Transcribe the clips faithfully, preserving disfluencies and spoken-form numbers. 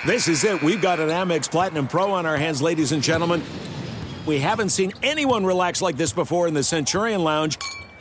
This is it. We've got an Amex Platinum Pro on our hands, ladies and gentlemen. We haven't seen anyone relax like this before in the Centurion Lounge.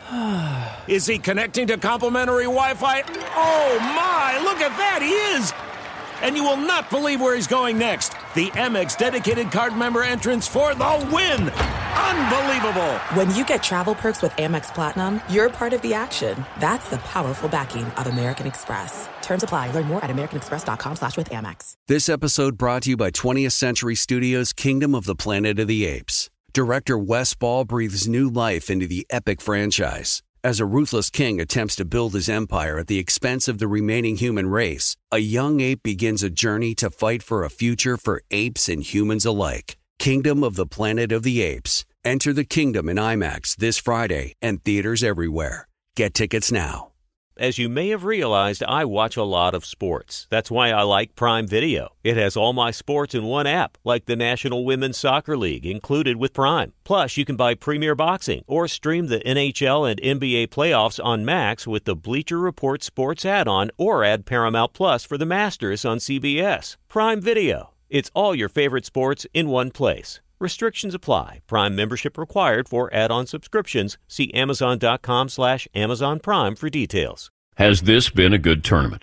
Is he connecting to complimentary Wi-Fi? Oh, my. Look at that. He is. And you will not believe where he's going next. The Amex dedicated card member entrance for the win. Unbelievable. When you get travel perks with Amex Platinum, you're part of the action. That's the powerful backing of American Express. Terms apply. Learn more at americanexpress.com slash with Amex. This episode brought to you by twentieth Century Studios' Kingdom of the Planet of the Apes. Director Wes Ball breathes new life into the epic franchise. As a ruthless king attempts to build his empire at the expense of the remaining human race, a young ape begins a journey to fight for a future for apes and humans alike. Kingdom of the Planet of the Apes. Enter the kingdom in IMAX this Friday and theaters everywhere. Get tickets now. As you may have realized, I watch a lot of sports. That's why I like Prime Video. It has all my sports in one app, like the National Women's Soccer League, included with Prime. Plus, you can buy Premier Boxing or stream the N H L and N B A playoffs on Max with the Bleacher Report Sports add-on, or add Paramount Plus for the Masters on C B S. Prime Video. It's all your favorite sports in one place. Restrictions apply. Prime membership required for add-on subscriptions. See Amazon.com slash Amazon Prime for details. Has this been a good tournament?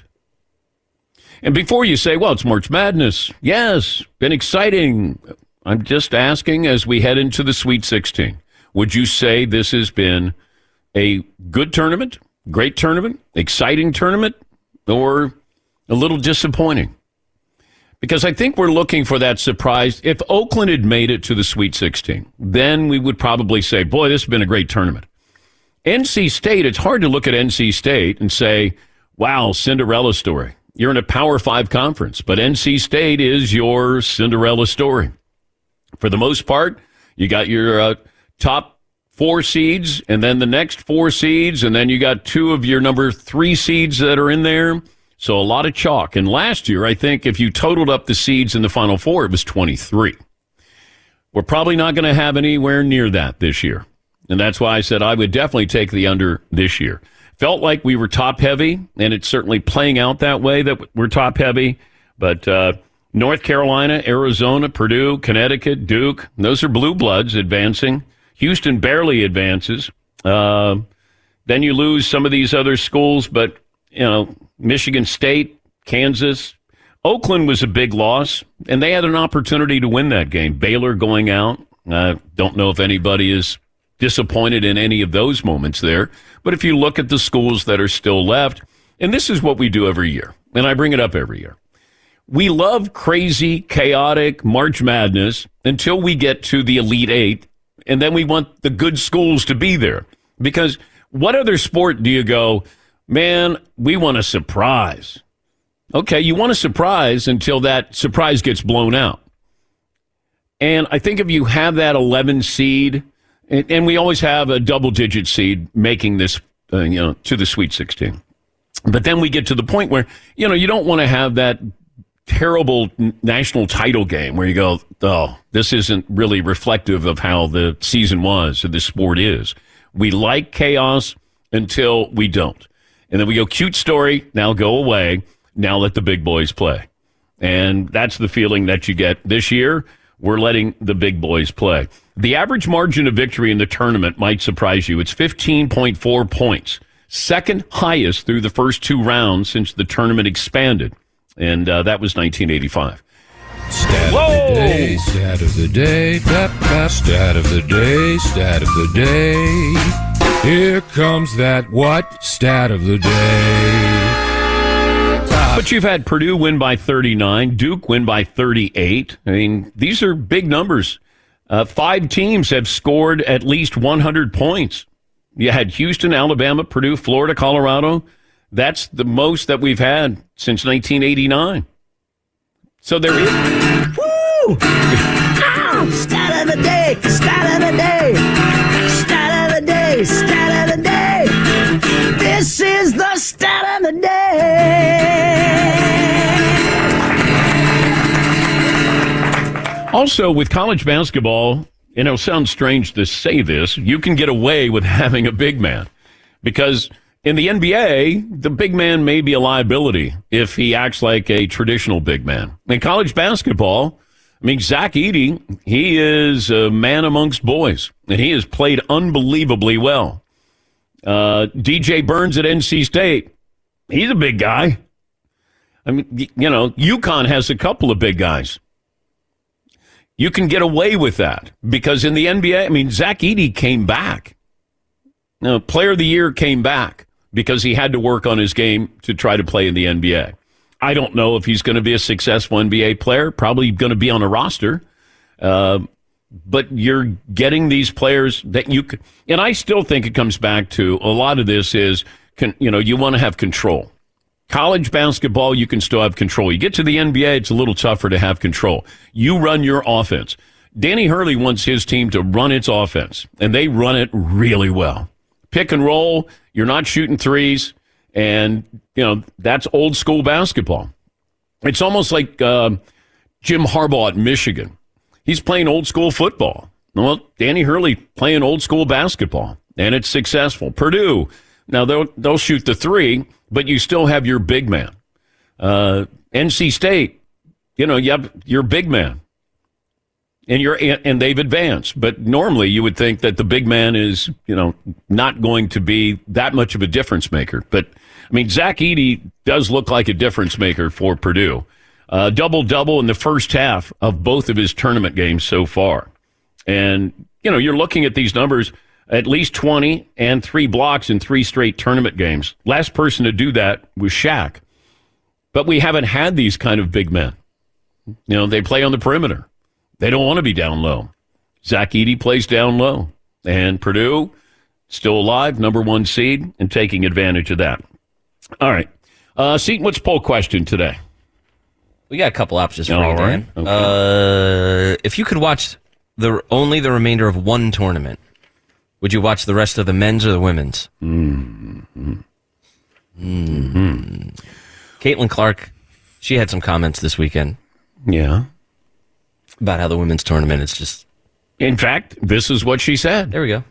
And before you say, well, it's March Madness. Yes, been exciting. I'm just asking, as we head into the Sweet sixteen, would you say this has been a good tournament, great tournament, exciting tournament, or a little disappointing? Because I think we're looking for that surprise. If Oakland had made it to the Sweet sixteen, then we would probably say, boy, this has been a great tournament. N C State, it's hard to look at N C State and say, wow, Cinderella story. You're in a Power Five conference, but N C State is your Cinderella story. For the most part, you got your uh, top four seeds, and then the next four seeds, and then you got two of your number three seeds that are in there. So a lot of chalk. And last year, I think if you totaled up the seeds in the Final Four, it was twenty-three. We're probably not going to have anywhere near that this year. And that's why I said I would definitely take the under this year. Felt like we were top-heavy, and it's certainly playing out that way that we're top-heavy. But uh, North Carolina, Arizona, Purdue, Connecticut, Duke, those are blue bloods advancing. Houston barely advances. Uh, then you lose some of these other schools, but, you know, Michigan State, Kansas. Oakland was a big loss, and they had an opportunity to win that game. Baylor going out. I don't know if anybody is disappointed in any of those moments there. But if you look at the schools that are still left, and this is what we do every year, and I bring it up every year. We love crazy, chaotic March Madness until we get to the Elite Eight, and then we want the good schools to be there. Because what other sport do you go, man, we want a surprise? Okay, you want a surprise until that surprise gets blown out. And I think if you have that eleven seed, and, and we always have a double-digit seed making this, uh, you know, to the Sweet sixteen. But then we get to the point where, you know, you don't want to have that terrible national title game where you go, oh, this isn't really reflective of how the season was or the sport is. We like chaos until we don't. And then we go, cute story, now go away, now let the big boys play. And that's the feeling that you get this year. We're letting the big boys play. The average margin of victory in the tournament might surprise you. It's fifteen point four points, second highest through the first two rounds since the tournament expanded. And uh, that was nineteen eighty-five. Stat Whoa! of the day, stat of the day, blah, blah, stat of the day, stat of the day. Here comes that what? Stat of the day. But you've had Purdue win by thirty-nine, Duke win by thirty-eight. I mean, these are big numbers. Uh, five teams have scored at least one hundred points. You had Houston, Alabama, Purdue, Florida, Colorado. That's the most that we've had since nineteen eighty-nine. So there is... Woo! Ow! Stat of the day! Stat of the day! Stat of the day! Stat of the day! This is the stat of the day! Also, with college basketball, you know, it sounds strange to say this, you can get away with having a big man because In the N B A, the big man may be a liability if he acts like a traditional big man. In college basketball, I mean, Zach Edey, he is a man amongst boys, and he has played unbelievably well. Uh, D J Burns at N C State, he's a big guy. I mean, you know, UConn has a couple of big guys. You can get away with that because in the N B A, I mean, Zach Edey came back. Now, Player of the Year came back because he had to work on his game to try to play in the N B A. I don't know if he's going to be a successful N B A player, probably going to be on a roster. Uh, but you're getting these players that you could, and I still think it comes back to a lot of this is, you know, you want to have control. College basketball, you can still have control. You get to the N B A, it's a little tougher to have control. You run your offense. Danny Hurley wants his team to run its offense, and they run it really well. Pick and roll, you're not shooting threes, and, you know, that's old school basketball. It's almost like uh, Jim Harbaugh at Michigan. He's playing old school football. Well, Danny Hurley playing old school basketball, and it's successful. Purdue, now they'll, they'll shoot the three, but you still have your big man. Uh, N C State, you know, you have your big man, and you're and they've advanced. But normally, you would think that the big man is, you know, not going to be that much of a difference maker. But I mean, Zach Edey does look like a difference maker for Purdue. Uh, double double in the first half of both of his tournament games so far, and you know, you're looking at these numbers. At least twenty and three blocks in three straight tournament games. Last person to do that was Shaq. But we haven't had these kind of big men. You know, they play on the perimeter. They don't want to be down low. Zach Edey plays down low. And Purdue, still alive, number one seed, and taking advantage of that. All right. Uh, Seton, what's poll question today? We got a couple options for All you, Dan. right. Okay. Uh, if you could watch the only the remainder of one tournament, would you watch the rest of the men's or the women's? Mm-hmm. Mm-hmm. Caitlin Clark, she had some comments this weekend. Yeah. About how the women's tournament is just... In fact, this is what she said. There we go.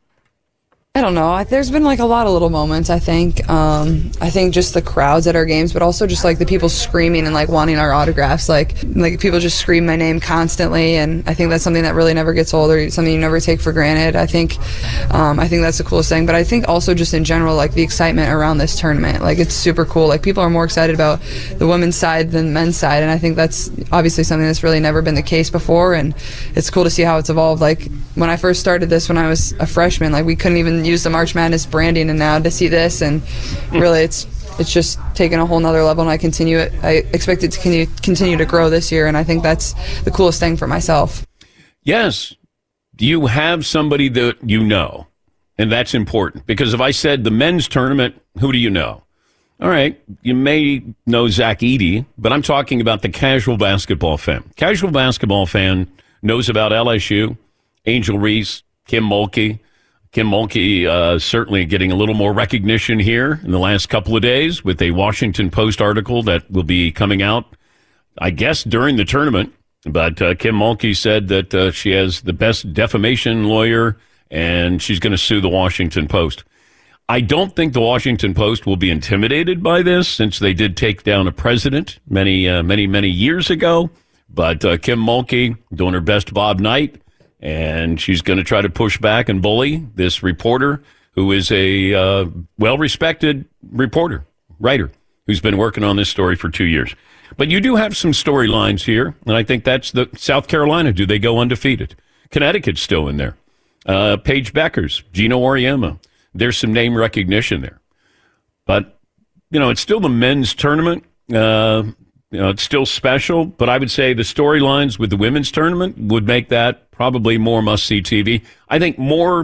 I don't know. There's been like a lot of little moments, I think. Um, I think just the crowds at our games, but also just like the people screaming and like wanting our autographs. Like, like people just scream my name constantly, and I think that's something that really never gets old or something you never take for granted. I think, um, I think that's the coolest thing. But I think also just in general, like the excitement around this tournament, like it's super cool. Like people are more excited about the women's side than the men's side, and I think that's obviously something that's really never been the case before. And it's cool to see how it's evolved. Like when I first started this, when I was a freshman, like we couldn't even use the March Madness branding, and now to see this, and really it's it's just taken a whole nother level, and I continue it I expect it to continue, continue to grow this year, and I think that's the coolest thing for myself. Yes. Do you have somebody that you know? And that's important, because if I said the men's tournament, who do you know? All right, you may know Zach Edey, but I'm talking about the casual basketball fan. Casual basketball fan knows about L S U, Angel Reese, Kim Mulkey. Kim Mulkey uh, certainly getting a little more recognition here in the last couple of days with a Washington Post article that will be coming out, I guess, during the tournament. But uh, Kim Mulkey said that uh, she has the best defamation lawyer, and she's going to sue the Washington Post. I don't think the Washington Post will be intimidated by this, since they did take down a president many, uh, many, many years ago. But uh, Kim Mulkey doing her best Bob Knight. And she's going to try to push back and bully this reporter, who is a uh, well-respected reporter, writer, who's been working on this story for two years. But you do have some storylines here, and I think that's the South Carolina. Do they go undefeated? Connecticut's still in there. Uh, Paige Beckers, Gino Auriemma. There's some name recognition there. But, you know, it's still the men's tournament. Uh You know, it's still special, but I would say the storylines with the women's tournament would make that probably more must-see T V. I think more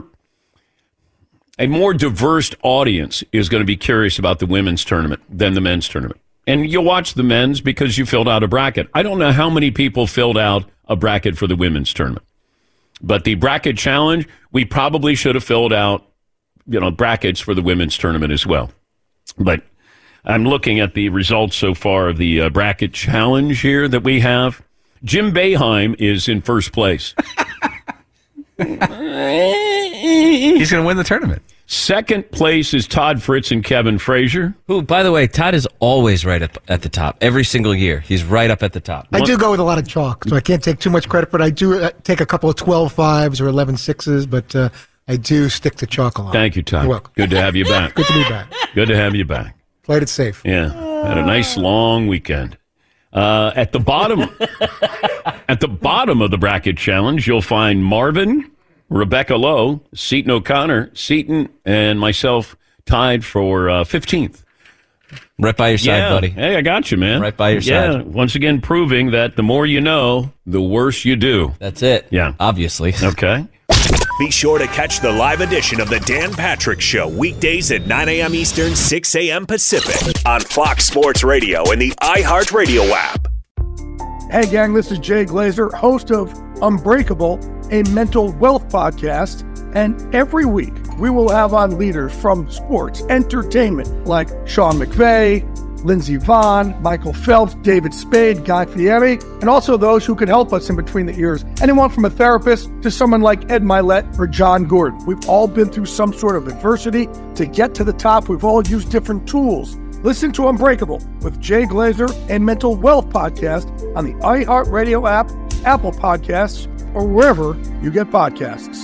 a more diverse audience is going to be curious about the women's tournament than the men's tournament. And you'll watch the men's because you filled out a bracket. I don't know how many people filled out a bracket for the women's tournament. But the bracket challenge, we probably should have filled out, you know, brackets for the women's tournament as well. But I'm looking at the results so far of the uh, bracket challenge here that we have. Jim Boeheim is in first place. He's going to win the tournament. Second place is Todd Fritz and Kevin Frazier. Who, by the way, Todd is always right up at the top. Every single year. He's right up at the top. I do go with a lot of chalk, so I can't take too much credit, but I do uh, take a couple of twelve fives or eleven sixes, but uh, I do stick to chalk a lot. Thank you, Todd. You're welcome. Good to have you back. Good to be back. Good to have you back. Played it safe. Yeah. Had a nice long weekend. Uh, at the bottom at the bottom of the bracket challenge, you'll find Marvin, Rebecca Lowe, Seton O'Connor, Seton, and myself tied for uh, fifteenth. Right by your side, yeah. buddy. Hey, I got you, man. Right by your yeah. side. Once again, proving that the more you know, the worse you do. That's it. Yeah. Obviously. Okay. Be sure to catch the live edition of the Dan Patrick Show weekdays at nine a.m. Eastern, six a.m. Pacific on Fox Sports Radio and the iHeartRadio app. Hey, gang, this is Jay Glazer, host of Unbreakable, a mental wealth podcast. And every week, we will have on leaders from sports, entertainment, like Sean McVay, Lindsey Vonn, Michael Phelps, David Spade, Guy Fieri, and also those who can help us in between the ears. Anyone from a therapist to someone like Ed Milet or John Gordon. We've all been through some sort of adversity. To get to the top, we've all used different tools. Listen to Unbreakable with Jay Glazer and Mental Wealth Podcast on the iHeartRadio app, Apple Podcasts, or wherever you get podcasts.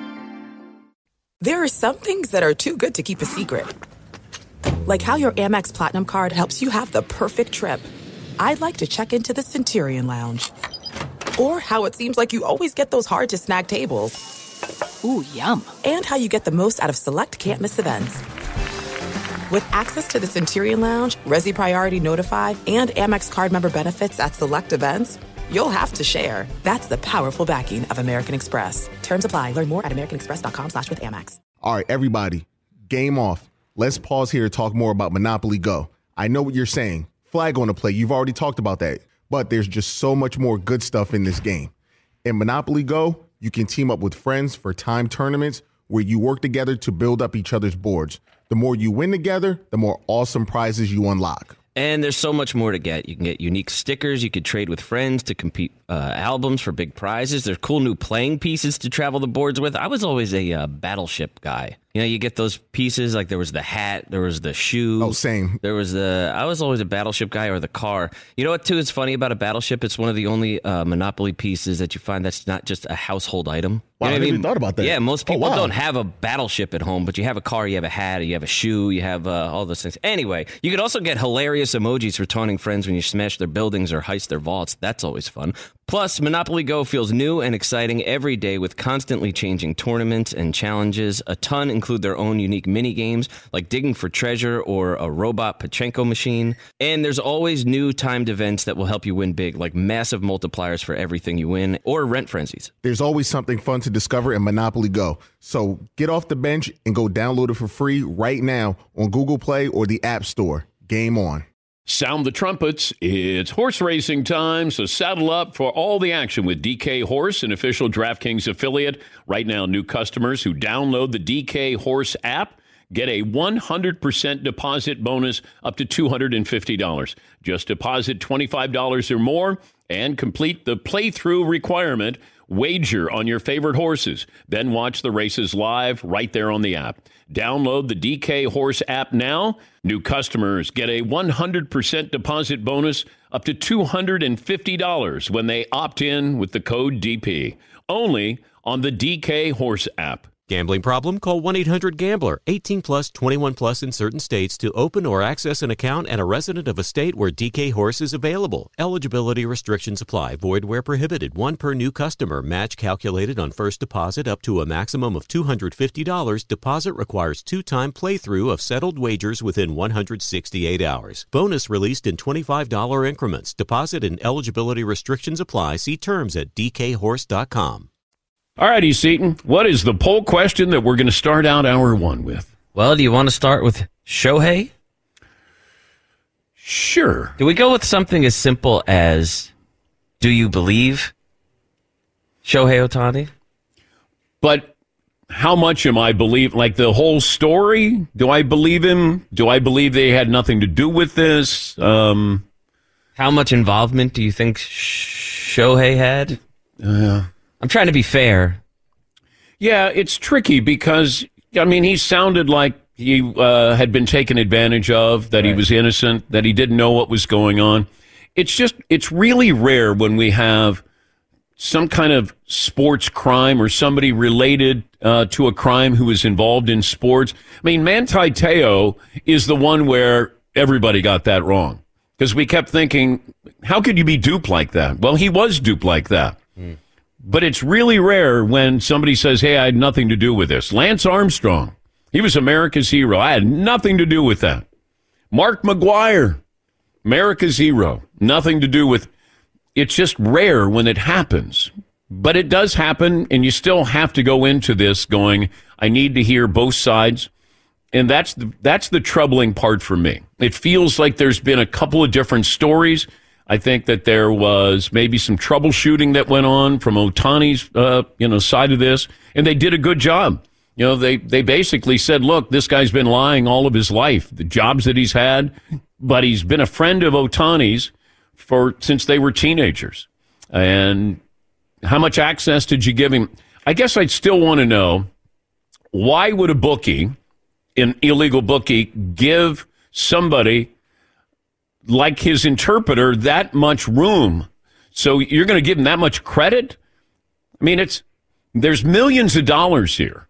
There are some things that are too good to keep a secret. Like how your Amex Platinum card helps you have the perfect trip. I'd like to check into the Centurion Lounge. Or how it seems like you always get those hard-to-snag tables. Ooh, yum. And how you get the most out of select can't-miss events. With access to the Centurion Lounge, Resi Priority Notified, and Amex card member benefits at select events, you'll have to share. That's the powerful backing of American Express. Terms apply. Learn more at americanexpress.com slash with Amex. All right, everybody, game off. Let's pause here to talk more about Monopoly Go. I know what you're saying. Flag on the play. You've already talked about that. But there's just so much more good stuff in this game. In Monopoly Go, you can team up with friends for time tournaments where you work together to build up each other's boards. The more you win together, the more awesome prizes you unlock. And there's so much more to get. You can get unique stickers. You could trade with friends to compete uh, albums for big prizes. There's cool new playing pieces to travel the boards with. I was always a uh, Battleship guy. You know, you get those pieces, like there was the hat, there was the shoe. Oh, same. There was the, I was always a Battleship guy, or the car. You know what, too, is funny about a Battleship? It's one of the only uh, Monopoly pieces that you find that's not just a household item. Wow, You know I what never mean? even thought about that. Yeah, most Oh, people wow. don't have a Battleship at home, but you have a car, you have a hat, you have a shoe, you have uh, all those things. Anyway, you could also get hilarious emojis for taunting friends when you smash their buildings or heist their vaults. That's always fun. Plus, Monopoly Go feels new and exciting every day with constantly changing tournaments and challenges. A ton include their own unique mini games like digging for treasure or a robot Pachinko machine. And there's always new timed events that will help you win big, like massive multipliers for everything you win or rent frenzies. There's always something fun to discover in Monopoly Go. So get off the bench and go download it for free right now on Google Play or the App Store. Game on. Sound the trumpets. It's horse racing time, so saddle up for all the action with D K Horse, an official DraftKings affiliate. Right now, new customers who download the D K Horse app get a one hundred percent deposit bonus up to two hundred fifty dollars. Just deposit twenty-five dollars or more and complete the playthrough requirement. Wager on your favorite horses. Then watch the races live right there on the app. Download the D K Horse app now. New customers get a one hundred percent deposit bonus up to two hundred fifty dollars when they opt in with the code D P. Only on the D K Horse app. Gambling problem? Call one eight hundred gambler. eighteen plus, twenty-one plus in certain states to open or access an account and a resident of a state where D K Horse is available. Eligibility restrictions apply. Void where prohibited. One per new customer. Match calculated on first deposit up to a maximum of two hundred fifty dollars. Deposit requires two-time playthrough of settled wagers within one hundred sixty-eight hours. Bonus released in twenty-five dollars increments. Deposit and eligibility restrictions apply. See terms at d k horse dot com. All righty, Seton. What is the poll question that we're going to start out hour one with? Well, do you want to start with Shohei? Sure. Do we go with something as simple as, do you believe Shohei Ohtani? But how much am I believe? Like the whole story? Do I believe him? Do I believe they had nothing to do with this? Um, how much involvement do you think Shohei had? Uh, I'm trying to be fair. Yeah, it's tricky because, I mean, he sounded like he uh, had been taken advantage of, that right. he was innocent, that he didn't know what was going on. It's just, it's really rare when we have some kind of sports crime or somebody related uh, to a crime who is involved in sports. I mean, Manti Te'o is the one where everybody got that wrong because we kept thinking, how could you be duped like that? Well, he was duped like that. Mm. But it's really rare when somebody says, hey, I had nothing to do with this. Lance Armstrong, he was America's hero. I had nothing to do with that. Mark McGwire, America's hero, nothing to do with. It's just rare when it happens. But it does happen, and you still have to go into this going, I need to hear both sides. And that's the, that's the troubling part for me. It feels like there's been a couple of different stories. I think that there was maybe some troubleshooting that went on from Ohtani's uh, you know, side of this, and they did a good job. You know, they, they basically said, look, this guy's been lying all of his life, the jobs that he's had, but he's been a friend of Ohtani's for since they were teenagers. And how much access did you give him? I guess I'd still want to know, why would a bookie, an illegal bookie, give somebody like his interpreter that much room? So you're going to give him that much credit? I mean, it's there's millions of dollars here.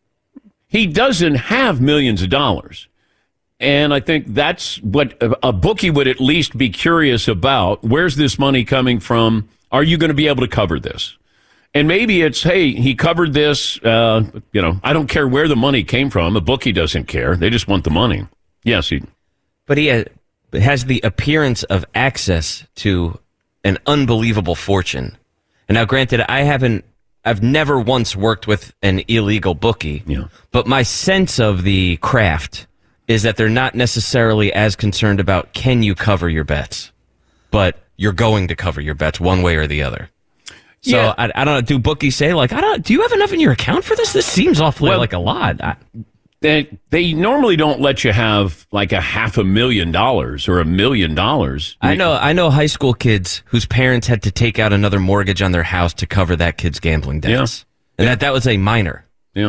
He doesn't have millions of dollars. And I think that's what a bookie would at least be curious about. Where's this money coming from? Are you going to be able to cover this? And maybe it's, hey, he covered this. Uh, you know, I don't care where the money came from. A bookie doesn't care. They just want the money. Yes, he. But he has the appearance of access to an unbelievable fortune. And now, granted, I haven't. I've never once worked with an illegal bookie. Yeah. But my sense of the craft is that they're not necessarily as concerned about can you cover your bets, but you're going to cover your bets one way or the other. So yeah. I, I don't know. Do bookies say like, I don't? Do you have enough in your account for this? This seems awfully well, like a lot. I, they they normally don't let you have like a half a million dollars or a million dollars. I know. I know high school kids whose parents had to take out another mortgage on their house to cover that kid's gambling debts, yeah. and that that was a minor. Yeah.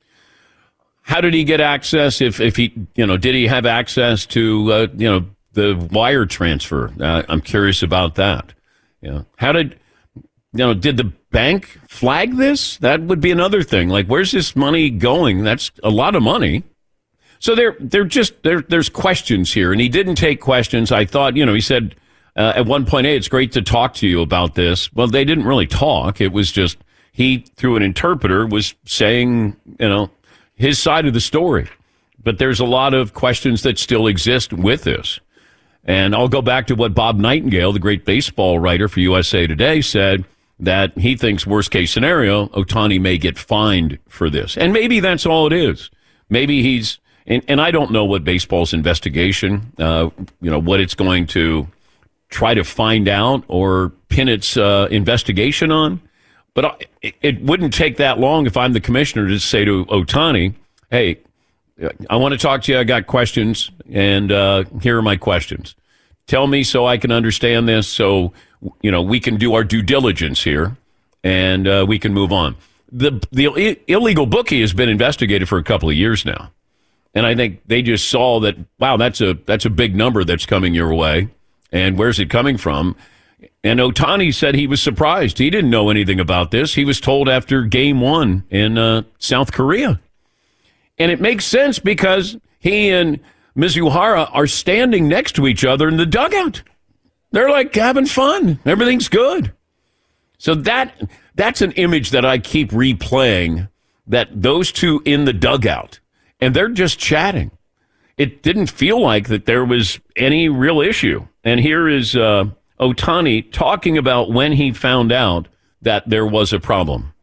How did he get access? If if he, you know, did he have access to, uh, you know, the wire transfer? Uh, I'm curious about that. Yeah. How did, you know, did the bank flag this? That would be another thing. Like, where's this money going? That's a lot of money. So there, there just there, there's questions here, and he didn't take questions. I thought, you know, he said uh, at one point, hey, it's great to talk to you about this. Well, they didn't really talk. It was just he, through an interpreter, was saying, you know, his side of the story. But there's a lot of questions that still exist with this. And I'll go back to what Bob Nightingale, the great baseball writer for U S A Today, said, that he thinks worst case scenario, Ohtani may get fined for this. And maybe that's all it is. Maybe he's, and, and I don't know what baseball's investigation, uh, you know, what it's going to try to find out or pin its uh, investigation on. But I, it wouldn't take that long if I'm the commissioner to say to Ohtani, hey, I want to talk to you. I got questions, and uh, here are my questions. Tell me so I can understand this, so you know we can do our due diligence here, and uh, we can move on. The the I- illegal bookie has been investigated for a couple of years now, and I think they just saw that. Wow, that's a that's a big number that's coming your way, and where's it coming from? And Ohtani said he was surprised. He didn't know anything about this. He was told after game one in uh, South Korea. And it makes sense because he and Mizuhara are standing next to each other in the dugout. They're like having fun. Everything's good. So that that's an image that I keep replaying, that those two in the dugout, and they're just chatting. It didn't feel like that there was any real issue. And here is uh, Ohtani talking about when he found out that there was a problem.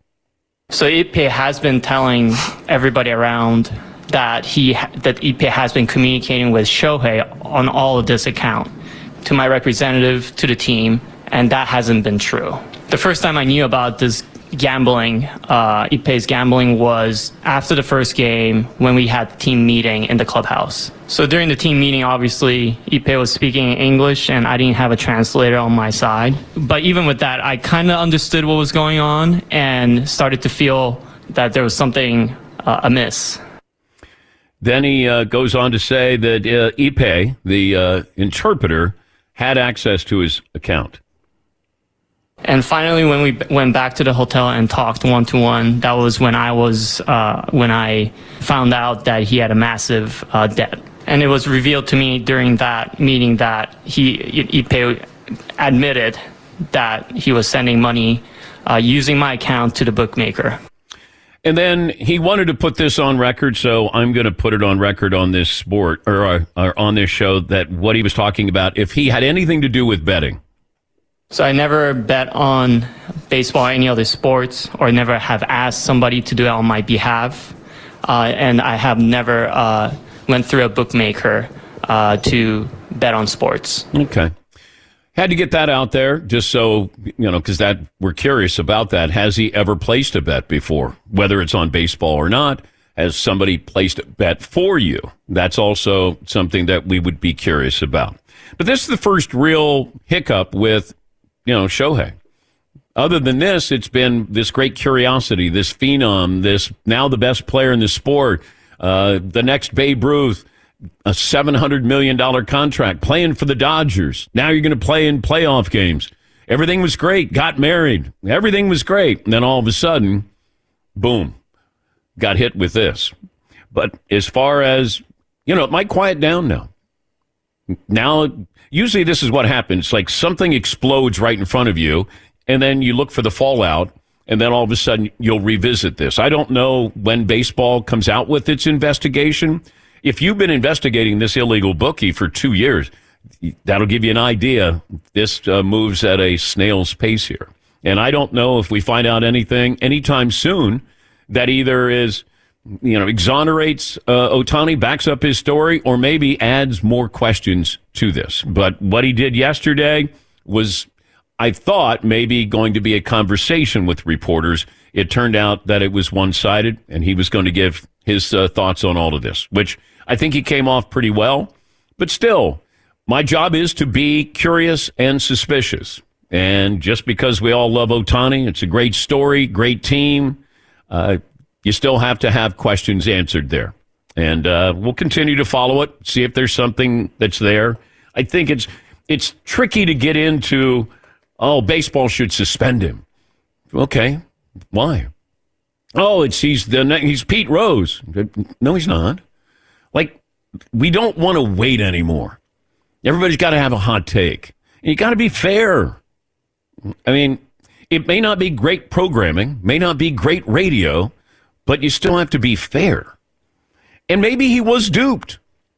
So Ippei has been telling everybody around that he that Ippei has been communicating with Shohei on all of this account, to my representative, to the team, and that hasn't been true. The first time I knew about this gambling, uh, Ippei's gambling, was after the first game when we had the team meeting in the clubhouse. So during the team meeting, obviously, Ippei was speaking English and I didn't have a translator on my side. But even with that, I kind of understood what was going on and started to feel that there was something uh, amiss. Then he uh, goes on to say that uh, Ipe, the uh, interpreter, had access to his account. And finally, when we went back to the hotel and talked one-to-one, that was when I was uh, when I found out that he had a massive uh, debt. And it was revealed to me during that meeting that he Ipe admitted that he was sending money uh, using my account to the bookmaker. And then he wanted to put this on record, so I'm going to put it on record on this sport or, uh, or on this show that what he was talking about, if he had anything to do with betting. So I never bet on baseball or any other sports, or never have asked somebody to do it on my behalf. Uh, and I have never uh, went through a bookmaker uh, to bet on sports. Okay. Had to get that out there just so, you know, because that we're curious about that. Has he ever placed a bet before, whether it's on baseball or not? Has somebody placed a bet for you? That's also something that we would be curious about. But this is the first real hiccup with, you know, Shohei. Other than this, it's been this great curiosity, this phenom, this now the best player in the sport, uh, the next Babe Ruth, a seven hundred million dollars contract, playing for the Dodgers. Now you're going to play in playoff games. Everything was great. Got married. Everything was great. And then all of a sudden, boom, got hit with this. But as far as, you know, it might quiet down now. Now, usually this is what happens. Like something explodes right in front of you, and then you look for the fallout, and then all of a sudden you'll revisit this. I don't know when baseball comes out with its investigation. If you've been investigating this illegal bookie for two years, that'll give you an idea. This uh, moves at a snail's pace here. And I don't know if we find out anything anytime soon that either is, you know, exonerates uh, Ohtani, backs up his story, or maybe adds more questions to this. But what he did yesterday was, I thought, maybe going to be a conversation with reporters. It turned out that it was one-sided, and he was going to give his uh, thoughts on all of this, which I think he came off pretty well. But still, my job is to be curious and suspicious. And just because we all love Ohtani, it's a great story, great team, uh, you still have to have questions answered there. And uh, we'll continue to follow it, see if there's something that's there. I think it's it's tricky to get into, oh, baseball should suspend him. Okay, why? Oh, it's he's the he's Pete Rose. No, he's not. Like, we don't want to wait anymore. Everybody's got to have a hot take. And you got to be fair. I mean, it may not be great programming, may not be great radio, but you still have to be fair. And maybe he was duped.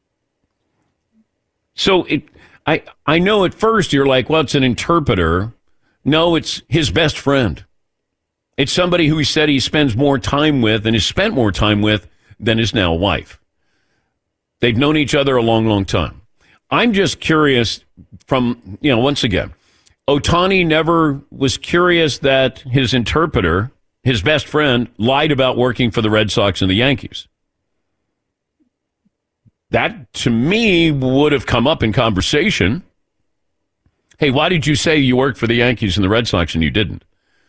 So it, I, I know at first you're like, well, it's an interpreter. No, it's his best friend. It's somebody who he said he spends more time with and has spent more time with than his now wife. They've known each other a long, long time. I'm just curious from, you know, once again, Ohtani never was curious that his interpreter, his best friend, lied about working for the Red Sox and the Yankees. That, to me, would have come up in conversation. Hey, why did you say you worked for the Yankees and the Red Sox and you didn't?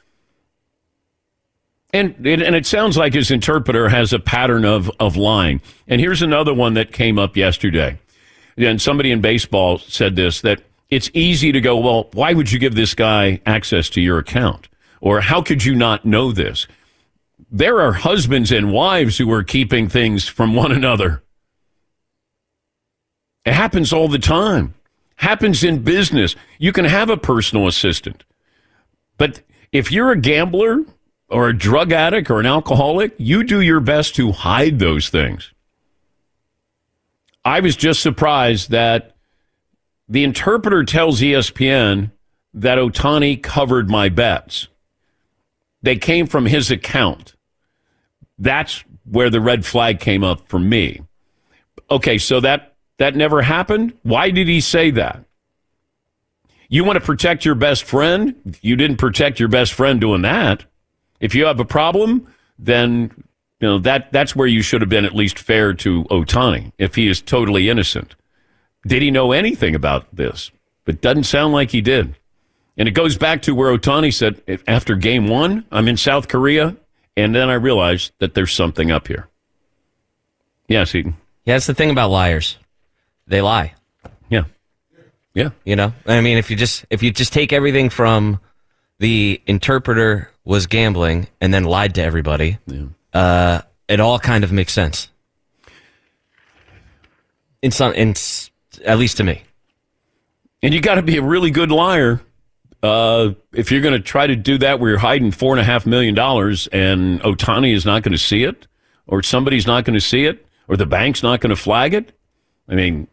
And, and it sounds like his interpreter has a pattern of, of lying. And here's another one that came up yesterday. And somebody in baseball said this, that it's easy to go, well, why would you give this guy access to your account? Or how could you not know this? There are husbands and wives who are keeping things from one another. It happens all the time. Happens in business. You can have a personal assistant. But if you're a gambler or a drug addict or an alcoholic, you do your best to hide those things. I was just surprised that the interpreter tells E S P N that Ohtani covered my bets. They came from his account. That's where the red flag came up for me. Okay, so that, that never happened? Why did he say that? You want to protect your best friend? You didn't protect your best friend doing that. If you have a problem, then you know that that's where you should have been at least fair to Ohtani, if he is totally innocent. Did he know anything about this? It doesn't sound like he did. And it goes back to where Ohtani said, after game one, I'm in South Korea, And then I realized that there's something up here. Yes, Eden. Yeah, that's the thing about liars. They lie. Yeah. Yeah. You know? I mean, if you just if you just take everything from the interpreter was gambling and then lied to everybody, yeah. uh, it all kind of makes sense. In some, in, at least to me. And you got to be a really good liar uh, if you're going to try to do that where you're hiding four and a half million dollars and Ohtani is not going to see it, or somebody's not going to see it, or the bank's not going to flag it. I mean,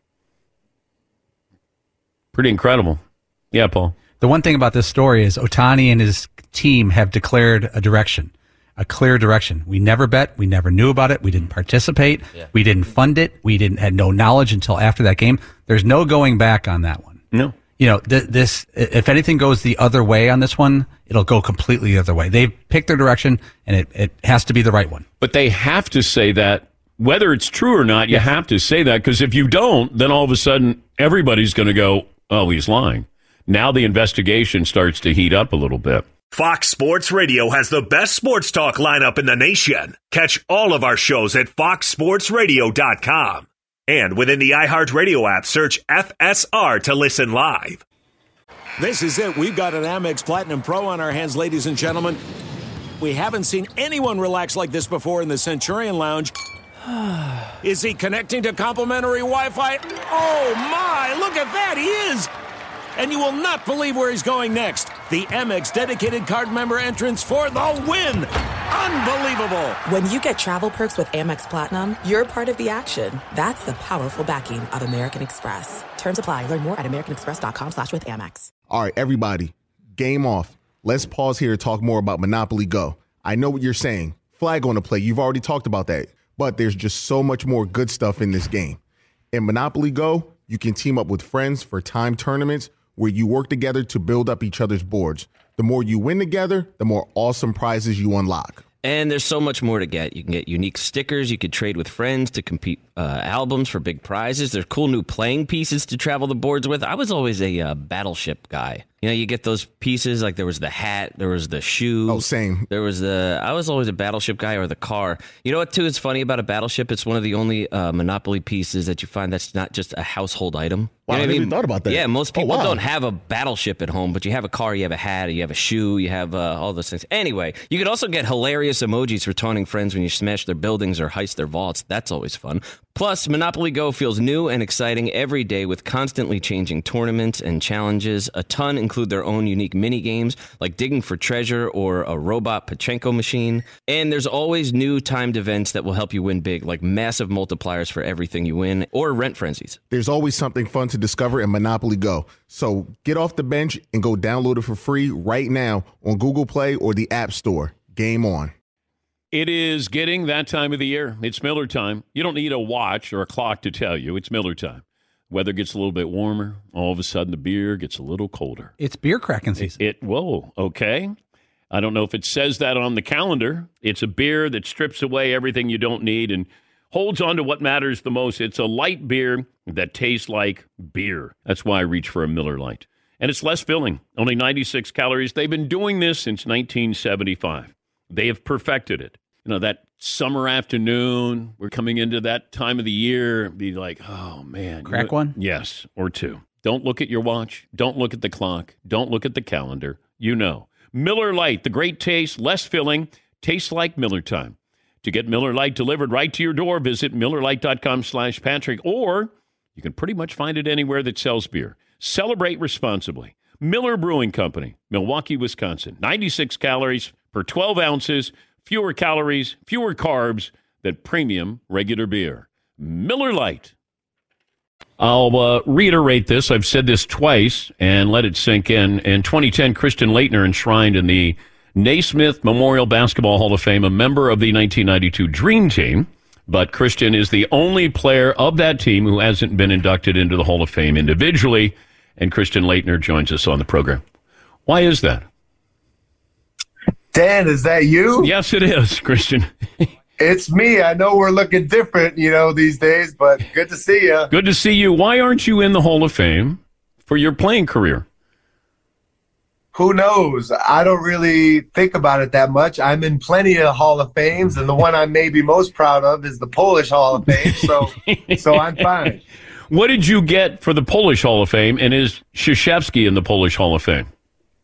pretty incredible. Yeah, Paul. The one thing about this story is Ohtani and his team have declared a direction, a clear direction. We never bet. We never knew about it. We didn't participate. Yeah. We didn't fund it. We didn't had no knowledge until after that game. There's no going back on that one. No. You know, th- this, if anything goes the other way on this one, it'll go completely the other way. They've picked their direction, and it, it has to be the right one. But they have to say that, whether it's true or not, you yes. have to say that, because if you don't, then all of a sudden everybody's going to go, oh, he's lying. Now the investigation starts to heat up a little bit. Fox Sports Radio has the best sports talk lineup in the nation. Catch all of our shows at fox sports radio dot com. And within the iHeartRadio app, search F S R to listen live. This is it. We've got an Amex Platinum Pro on our hands, ladies and gentlemen. We haven't seen anyone relax like this before in the Centurion Lounge. Is he connecting to complimentary Wi-Fi? Oh, my. Look at that. He is. And you will not believe where he's going next. The Amex dedicated card member entrance for the win. Unbelievable. When you get travel perks with Amex Platinum, you're part of the action. That's the powerful backing of American Express. Terms apply. Learn more at americanexpress.com slash with Amex. All right, everybody, game off. Let's pause here to talk more about Monopoly Go. I know what you're saying. Flag on the play. You've already talked about that. But there's just so much more good stuff in this game. In Monopoly Go, you can team up with friends for time tournaments where you work together to build up each other's boards. The more you win together, the more awesome prizes you unlock. And there's so much more to get. You can get unique stickers. You could trade with friends to compete uh, albums for big prizes. There's cool new playing pieces to travel the boards with. I was always a uh, Battleship guy. You know, you get those pieces, like there was the hat, there was the shoe. Oh, same. There was the, I was always a Battleship guy, or the car. You know what, too, is funny about a Battleship? It's one of the only uh, Monopoly pieces that you find that's not just a household item. Wow, You know I what never mean? even thought about that. Yeah, most Oh, people wow. don't have a Battleship at home, but you have a car, you have a hat, you have a shoe, you have uh, all those things. Anyway, you could also get hilarious emojis for taunting friends when you smash their buildings or heist their vaults. That's always fun. Plus, Monopoly Go feels new and exciting every day with constantly changing tournaments and challenges. A ton include their own unique mini games like digging for treasure or a robot Pachinko machine. And there's always new timed events that will help you win big, like massive multipliers for everything you win or rent frenzies. There's always something fun to discover in Monopoly Go. So get off the bench and go download it for free right now on Google Play or the App Store. Game on. It is getting that time of the year. It's Miller time. You don't need a watch or a clock to tell you. It's Miller time. Weather gets a little bit warmer. All of a sudden, the beer gets a little colder. It's beer cracking season. It, it whoa, okay. I don't know if it says that on the calendar. It's a beer that strips away everything you don't need and holds on to what matters the most. It's a light beer that tastes like beer. That's why I reach for a Miller Lite. And it's less filling, only ninety-six calories. They've been doing this since nineteen seventy-five. They have perfected it. You know, that summer afternoon, we're coming into that time of the year, be like, oh, man. Crack you know, one? Yes, or two. Don't look at your watch. Don't look at the clock. Don't look at the calendar. You know. Miller Lite, the great taste, less filling, tastes like Miller time. To get Miller Lite delivered right to your door, visit millerlite.com slash Patrick, or you can pretty much find it anywhere that sells beer. Celebrate responsibly. Miller Brewing Company, Milwaukee, Wisconsin. ninety-six calories per twelve ounces, fewer calories, fewer carbs than premium regular beer. Miller Lite. I'll uh, reiterate this. I've said this twice and let it sink in. In twenty ten, Christian Laettner enshrined in the Naismith Memorial Basketball Hall of Fame, a member of the nineteen ninety-two Dream Team. But Christian is the only player of that team who hasn't been inducted into the Hall of Fame individually. And Christian Laettner joins us on the program. Why is that? Dan, is that you? Yes, it is, Christian. It's me. I know we're looking different, you know, these days, but good to see you. Good to see you. Why aren't you in the Hall of Fame for your playing career? who knows? I don't really think about it that much. I'm in plenty of Hall of Fames, and the one I'm maybe most proud of is the Polish Hall of Fame, so so I'm fine. What did you get for the Polish Hall of Fame, and is Krzyzewski in the Polish Hall of Fame?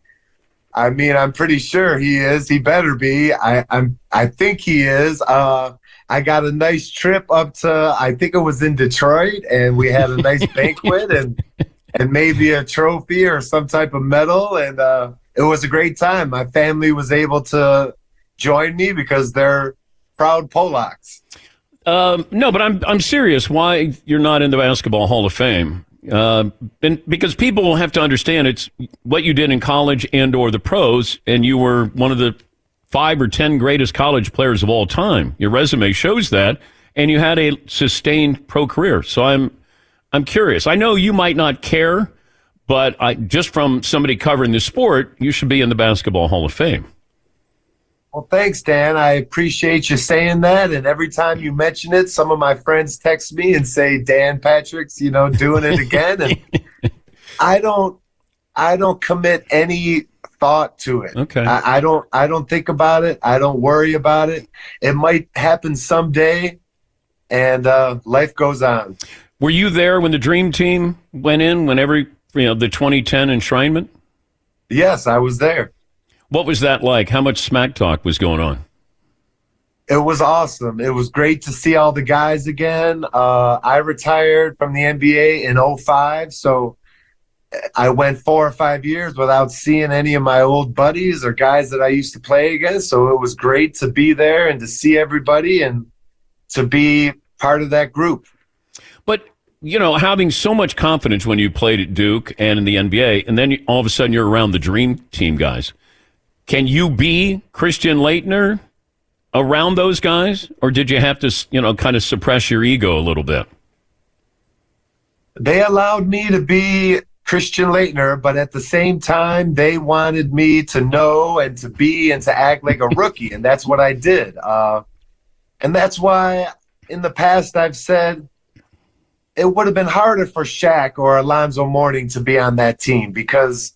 I mean, I'm pretty sure he is. He better be. I, I'm. I think he is. Uh, I got a nice trip up to, I think it was in Detroit, and we had a nice banquet and and maybe a trophy or some type of medal, and uh, it was a great time. My family was able to join me because they're proud Polacks. Um, no, but I'm I'm serious. Why you're not in the Basketball Hall of Fame? Uh, and because people will have to understand it's what you did in college and or the pros, and you were one of the five or ten greatest college players of all time. Your resume shows that, and you had a sustained pro career. So I'm I'm curious. I know you might not care, but I, just from somebody covering the sport, you should be in the Basketball Hall of Fame. Well, thanks, Dan. I appreciate you saying that. And every time you mention it, some of my friends text me and say, Dan Patrick's, you know, doing it again. And I don't, I don't commit any thought to it. Okay. I, I don't, I don't think about it. I don't worry about it. It might happen someday, and uh, life goes on. Were you there when the Dream Team went in? Whenever you know the twenty ten enshrinement? Yes, I was there. What was that like? How much smack talk was going on? It was awesome. It was great to see all the guys again. Uh, I retired from the N B A in oh five, so I went four or five years without seeing any of my old buddies or guys that I used to play against. So it was great to be there and to see everybody and to be part of that group. But, you know, having so much confidence when you played at Duke and in the N B A, and then all of a sudden you're around the Dream Team guys. Can you be Christian Laettner around those guys, or did you have to, you know, kind of suppress your ego a little bit? They allowed me to be Christian Laettner, but at the same time, they wanted me to know and to be and to act like a rookie, and that's what I did. Uh, and that's why in the past I've said it would have been harder for Shaq or Alonzo Mourning to be on that team, because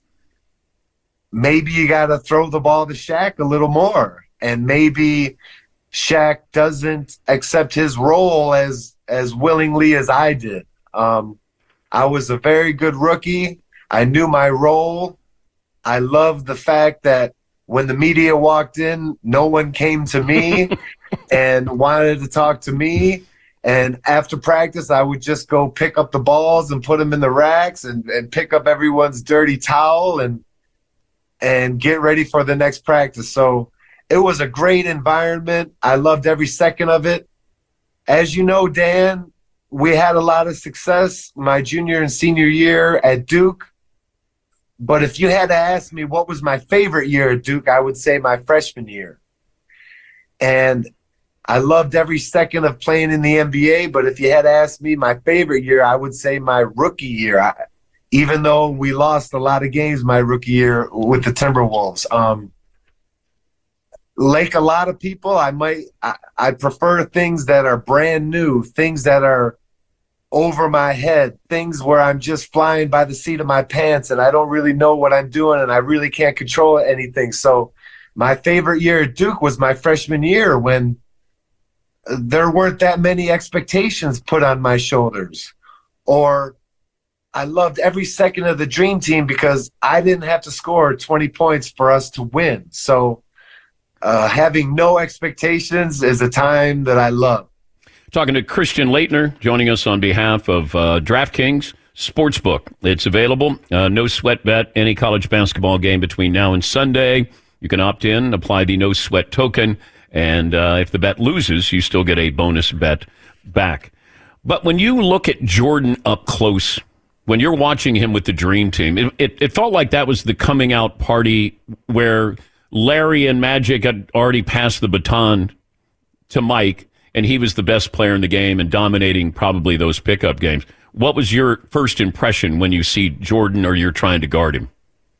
maybe you got to throw the ball to Shaq a little more, and maybe Shaq doesn't accept his role as as willingly as I did. Um, I was a very good rookie. I knew my role. I loved the fact that when the media walked in, no one came to me and wanted to talk to me. And after practice, I would just go pick up the balls and put them in the racks and, and pick up everyone's dirty towel and and get ready for the next practice. So it was a great environment. I loved every second of it. As you know, Dan, we had a lot of success my junior and senior year at Duke. But if you had to ask me what was my favorite year at Duke, I would say my freshman year. And I loved every second of playing in the N B A, but if you had asked me my favorite year, I would say my rookie year. I, even though we lost a lot of games my rookie year with the Timberwolves. Um, like a lot of people, I might I, I prefer things that are brand new, things that are over my head, things where I'm just flying by the seat of my pants and I don't really know what I'm doing and I really can't control anything. So my favorite year at Duke was my freshman year, when there weren't that many expectations put on my shoulders. Or I loved every second of the Dream Team because I didn't have to score twenty points for us to win. So uh, having no expectations is a time that I love. Talking to Christian Laettner, joining us on behalf of uh, DraftKings Sportsbook. It's available. Uh, no sweat bet, any college basketball game between now and Sunday. You can opt in, apply the no sweat token, and uh, if the bet loses, you still get a bonus bet back. But when you look at Jordan up close, when you're watching him with the Dream Team, it, it, it felt like that was the coming out party where Larry and Magic had already passed the baton to Mike, and he was the best player in the game and dominating probably those pickup games. What was your first impression when you see Jordan or you're trying to guard him?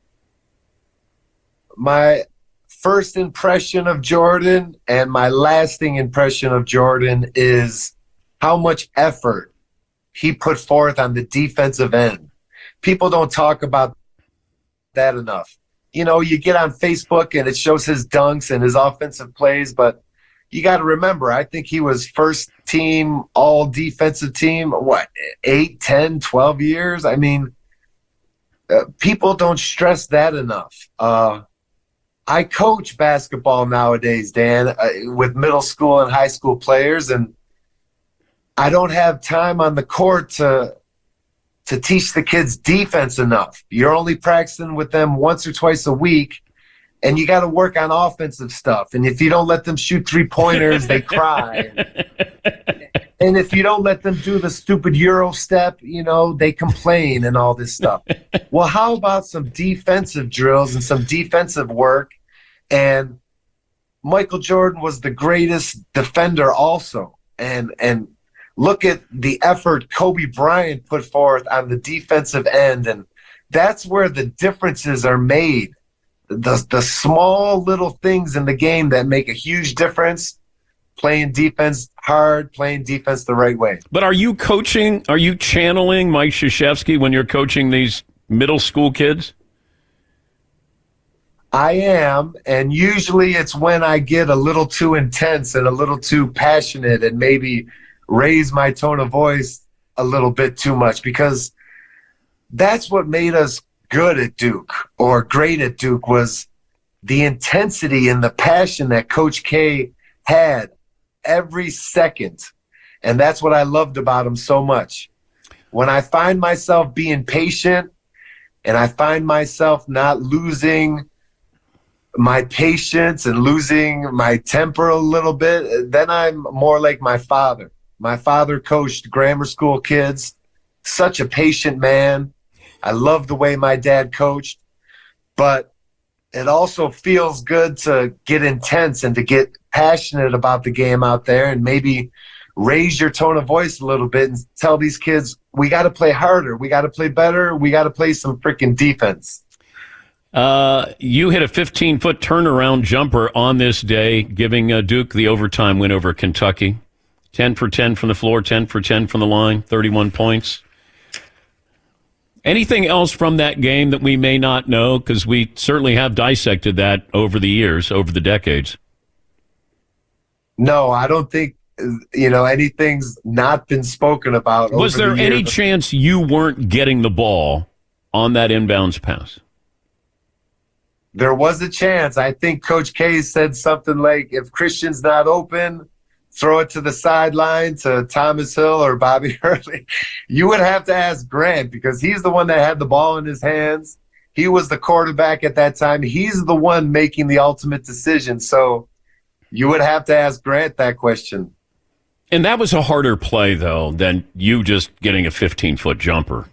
My first impression of Jordan and my lasting impression of Jordan is how much effort he put forth on the defensive end. People don't talk about that enough. you know, you get on Facebook and it shows his dunks and his offensive plays, but you got to remember, I think he was first team, all defensive team, what, eight, ten, twelve years? I mean, uh, people don't stress that enough. Uh, I coach basketball nowadays, Dan, uh, with middle school and high school players, and I don't have time on the court to to teach the kids defense enough. You're only practicing with them once or twice a week, and you got to work on offensive stuff. And if you don't let them shoot three-pointers, they cry. And if you don't let them do the stupid Euro step, you know, they complain and all this stuff. Well, how about some defensive drills and some defensive work? And Michael Jordan was the greatest defender also. And and look at the effort Kobe Bryant put forth on the defensive end. And that's where the differences are made. The, the small little things in the game that make a huge difference. Playing defense hard, playing defense the right way. But are you coaching, are you channeling Mike Krzyzewski when you're coaching these middle school kids? I am, and usually it's when I get a little too intense and a little too passionate and maybe raise my tone of voice a little bit too much, because that's what made us good at Duke or great at Duke, was the intensity and the passion that Coach K had every second. And that's what I loved about him so much. When I find myself being patient and I find myself not losing my patience and losing my temper a little bit, then I'm more like my father. My father coached grammar school kids, such a patient man. I love the way my dad coached, but it also feels good to get intense and to get passionate about the game out there and maybe raise your tone of voice a little bit and tell these kids, we got to play harder. We got to play better. We got to play some freaking defense. Uh, you hit a fifteen-foot turnaround jumper on this day, giving uh, Duke the overtime win over Kentucky. ten for ten from the floor, ten for ten from the line, thirty-one points. Anything else from that game that we may not know? Because we certainly have dissected that over the years, over the decades. No, I don't think, you know, anything's not been spoken about. Was there the any chance you weren't getting the ball on that inbounds pass? There was a chance. I think Coach K said something like, if Christian's not open, throw it to the sideline to Thomas Hill or Bobby Hurley. You would have to ask Grant, because he's the one that had the ball in his hands. He was the quarterback at that time. He's the one making the ultimate decision. So you would have to ask Grant that question. And that was a harder play, though, than you just getting a fifteen-foot jumper.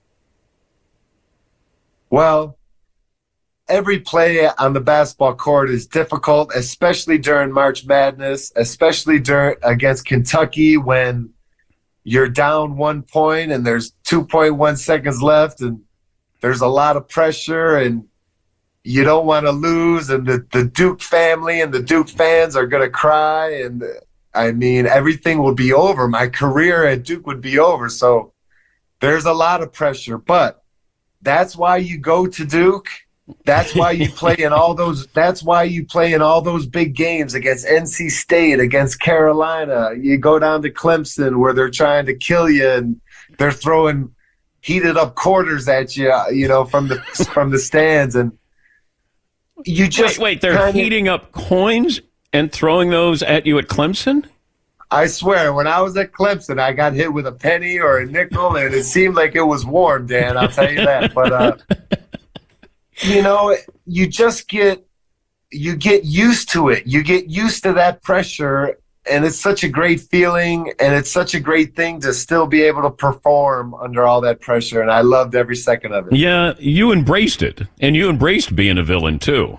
Well, every play on the basketball court is difficult, especially during March Madness, especially during against Kentucky when you're down one point and there's two point one seconds left and there's a lot of pressure and you don't want to lose, and the, the Duke family and the Duke fans are going to cry, and I mean, everything will be over. My career at Duke would be over. So there's a lot of pressure, but that's why you go to Duke. That's why you play in all those. That's why you play in all those big games against N C State, against Carolina. You go down to Clemson where they're trying to kill you and they're throwing heated up quarters at you, you know, from the from the stands, and you just wait. Wait, they're kinda, heating up coins and throwing those at you at Clemson? I swear, when I was at Clemson, I got hit with a penny or a nickel, and it seemed like it was warm, Dan. I'll tell you that, but. uh You know, you just get you get used to it. You get used to that pressure, and it's such a great feeling, and it's such a great thing to still be able to perform under all that pressure, and I loved every second of it. Yeah, you embraced it, and you embraced being a villain, too.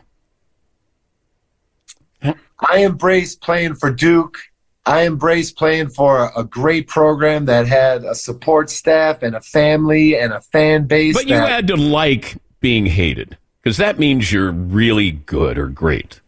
I embraced playing for Duke. I embraced playing for a great program that had a support staff and a family and a fan base. But you that, had to like being hated, because that means you're really good or great.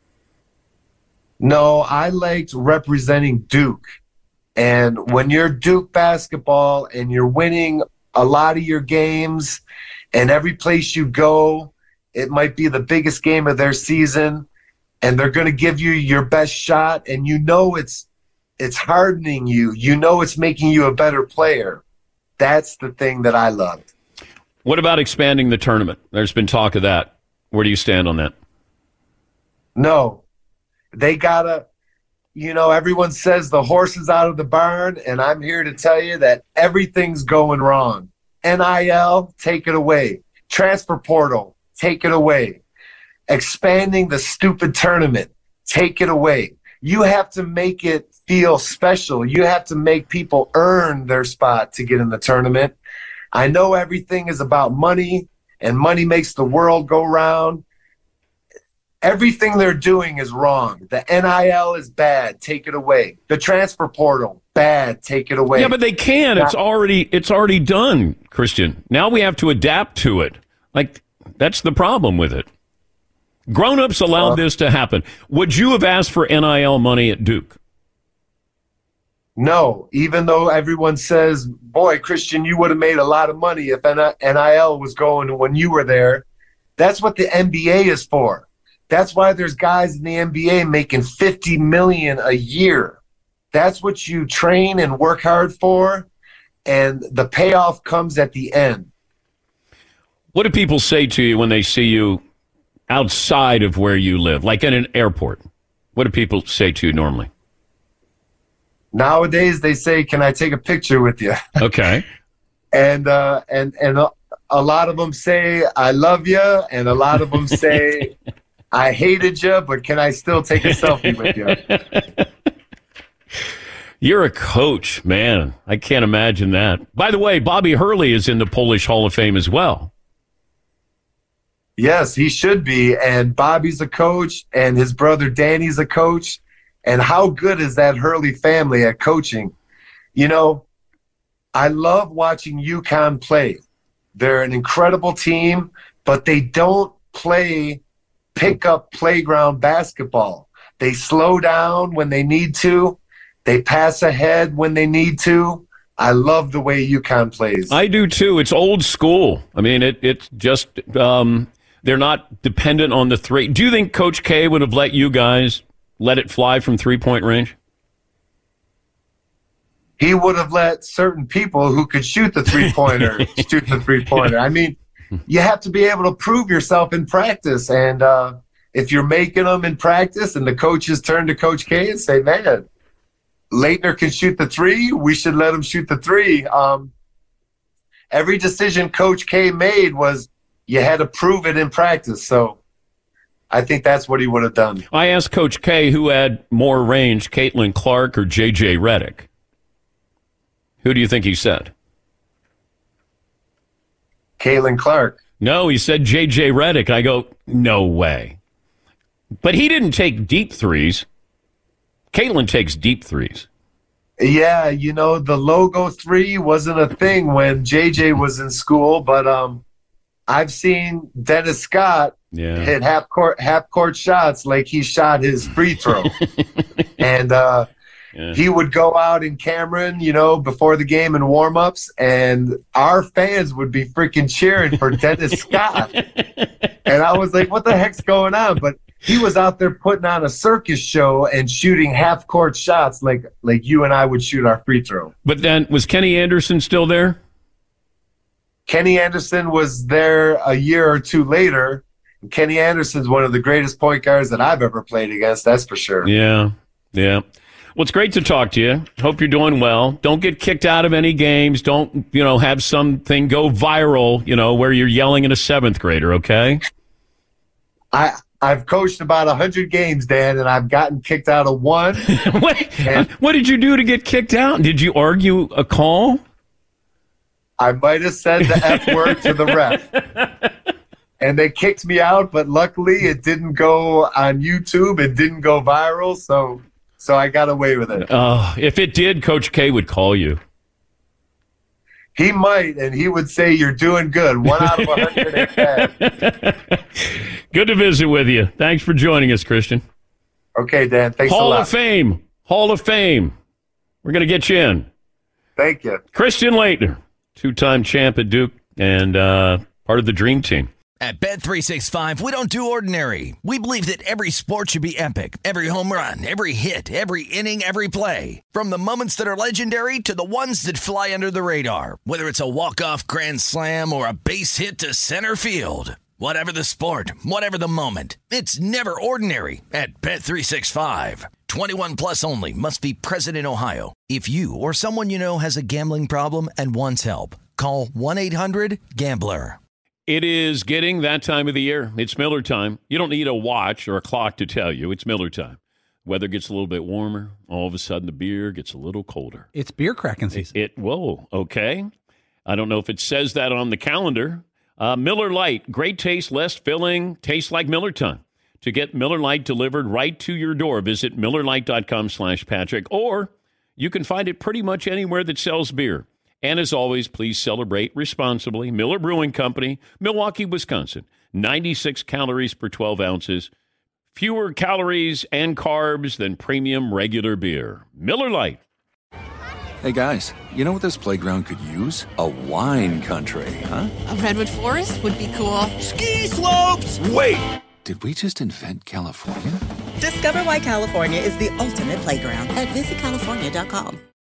No, I liked representing Duke. And when you're Duke basketball and you're winning a lot of your games, and every place you go, It might be the biggest game of their season, and they're going to give you your best shot, and you know it's it's hardening you. You know it's making you a better player. That's the thing that I loved. What about expanding the tournament? There's been talk of that. Where do you stand on that? No. They got to, you know, everyone says the horse is out of the barn, and I'm here to tell you that everything's going wrong. N I L, take it away. Transfer portal, take it away. Expanding the stupid tournament, take it away. You have to make it feel special. You have to make people earn their spot to get in the tournament. I know everything is about money, and money makes the world go round. Everything they're doing is wrong. The N I L is bad, take it away. The transfer portal, bad, take it away. Yeah, but they can. It's already it's already done, Christian. Now we have to adapt to it. Like, that's the problem with it. Grown-ups allowed uh, this to happen. Would you have asked for N I L money at Duke? No, even though everyone says, boy, Christian, you would have made a lot of money if N I L was going when you were there. That's what the N B A is for. That's why there's guys in the N B A making fifty million dollars a year. That's what you train and work hard for, and the payoff comes at the end. What do people say to you when they see you outside of where you live, like in an airport? What do people say to you normally? Nowadays, they say, "Can I take a picture with you?" Okay. and uh, and and a, a lot of them say, "I love you," and a lot of them say, "I hated you, but can I still take a selfie with you?" You're a coach, man. I can't imagine that. By the way, Bobby Hurley is in the Polish Hall of Fame as well. Yes, he should be. And Bobby's a coach, and his brother Danny's a coach. And how good is that Hurley family at coaching? You know, I love watching UConn play. They're an incredible team, but they don't play pick-up playground basketball. They slow down when they need to. They pass ahead when they need to. I love the way UConn plays. I do too. It's old school. I mean, it it's just um, they're not dependent on the three. Do you think Coach K would have let you guys let it fly from three-point range? He would have let certain people who could shoot the three-pointer shoot the three-pointer. I mean, you have to be able to prove yourself in practice. And uh, if you're making them in practice and the coaches turn to Coach K and say, man, Leitner can shoot the three, we should let him shoot the three. Um, every decision Coach K made was you had to prove it in practice. So I think that's what he would have done. I asked Coach K who had more range, Caitlin Clark or J J Redick. Who do you think he said? Caitlin Clark. No, he said J J Redick. I go, no way. But he didn't take deep threes. Caitlin takes deep threes. Yeah, you know, the logo three wasn't a thing when J J was in school, but um, I've seen Dennis Scott yeah. hit half court half court shots like he shot his free throw. and uh, yeah. he would go out in Cameron, you know, before the game and warm-ups, and our fans would be freaking cheering for Dennis Scott. And I was like, what the heck's going on? But he was out there putting on a circus show and shooting half-court shots like like you and I would shoot our free throw. But then, was Kenny Anderson still there? Kenny Anderson was there a year or two later. Kenny Anderson's one of the greatest point guards that I've ever played against, that's for sure. Yeah, yeah. Well, it's great to talk to you. Hope you're doing well. Don't get kicked out of any games. Don't, you know, have something go viral, you know, where you're yelling at a seventh grader, okay? I... I've coached about one hundred games, Dan, and I've gotten kicked out of one. Wait, and what did you do to get kicked out? Did you argue a call? I might have said the F word to the ref. And they kicked me out, but luckily it didn't go on YouTube. It didn't go viral, so so I got away with it. Uh, if it did, Coach K would call you. He might, and he would say, you're doing good. One out of one hundred ain't bad. Good to visit with you. Thanks for joining us, Christian. Okay, Dan. Thanks Hall a lot. Hall of Fame. Hall of Fame. We're going to get you in. Thank you. Christian Laettner, two-time champ at Duke and uh, part of the Dream Team. At Bet three sixty-five, we don't do ordinary. We believe that every sport should be epic. Every home run, every hit, every inning, every play. From the moments that are legendary to the ones that fly under the radar. Whether it's a walk-off grand slam or a base hit to center field. Whatever the sport, whatever the moment, it's never ordinary at Bet three sixty-five. twenty-one plus only. Must be present in Ohio. If you or someone you know has a gambling problem and wants help, call one eight hundred gambler. It is getting that time of the year. It's Miller time. You don't need a watch or a clock to tell you. It's Miller time. Weather gets a little bit warmer. All of a sudden, the beer gets a little colder. It's beer cracking season. It, it whoa, okay. I don't know if it says that on the calendar. Uh, Miller Lite, great taste, less filling, tastes like Miller time. To get Miller Lite delivered right to your door, visit MillerLite.com slash Patrick, or you can find it pretty much anywhere that sells beer. And as always, please celebrate responsibly. Miller Brewing Company, Milwaukee, Wisconsin. ninety-six calories per twelve ounces. Fewer calories and carbs than premium regular beer. Miller Lite. Hey, guys, you know what this playground could use? A wine country, huh? A redwood forest would be cool. Ski slopes! Wait! Did we just invent California? Discover why California is the ultimate playground at visit california dot com.